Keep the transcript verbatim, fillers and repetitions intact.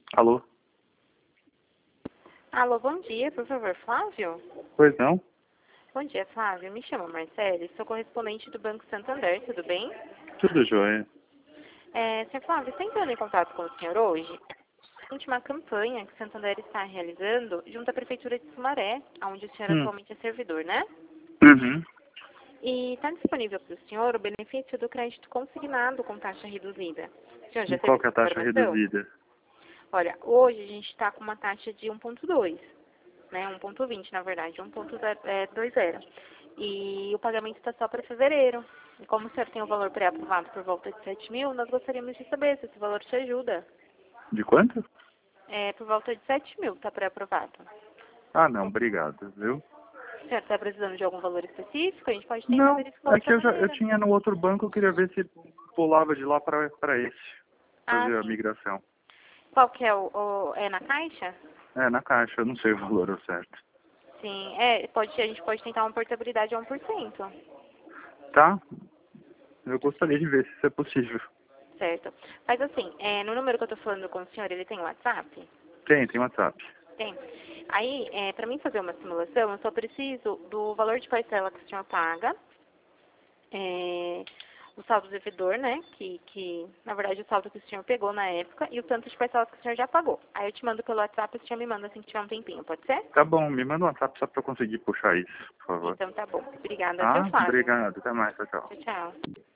Alô? Alô, bom dia, por favor, Flávio? Pois não? Bom dia, Flávio. Me chamo Marcele, sou correspondente do Banco Santander, tudo bem? Tudo jóia. É, senhor Flávio, estou entrando em contato com o senhor hoje. A última campanha que o Santander está realizando junto à Prefeitura de Sumaré, onde o senhor Hum. atualmente é servidor, né? Uhum. E está disponível para o senhor o benefício do crédito consignado com taxa reduzida. O senhor E já teve qual que é essa a taxa informação? reduzida? Olha, hoje a gente está com uma taxa de um ponto dois, né? um ponto vinte, na verdade, um ponto dois zero. E o pagamento está só para fevereiro. E como o senhor tem o valor pré-aprovado por volta de sete mil, nós gostaríamos de saber se esse valor te ajuda. De quanto? É por volta de sete mil está pré-aprovado. Ah, não, obrigado, viu? O senhor está precisando de algum valor específico? A gente pode tentar Não, verificar é que outra eu já eu maneira. tinha no outro banco, eu queria ver se pulava de lá para para esse, Ah, fazer a sim. migração. Qual que é o, o... É na Caixa? É, na caixa, eu não sei o valor ao certo. Sim, é, pode, a gente pode tentar uma portabilidade a um por cento. Tá? Eu gostaria de ver se isso é possível. Certo. Mas assim, é, no número que eu estou falando com o senhor, ele tem WhatsApp? Tem, tem WhatsApp. Tem. Aí, é, para mim fazer uma simulação, eu só preciso do valor de parcela que o senhor paga, é, o saldo devedor, né, que, que, na verdade, o saldo que o senhor pegou na época, e o tanto de parcelas que o senhor já pagou. Aí eu te mando pelo WhatsApp e o senhor me manda assim que tiver um tempinho, pode ser? Tá bom, me manda um WhatsApp só para eu conseguir puxar isso, por favor. Então tá bom. Obrigada, seu Tá? Flávio. Obrigado, até mais, tchau, tchau. Tchau, tchau.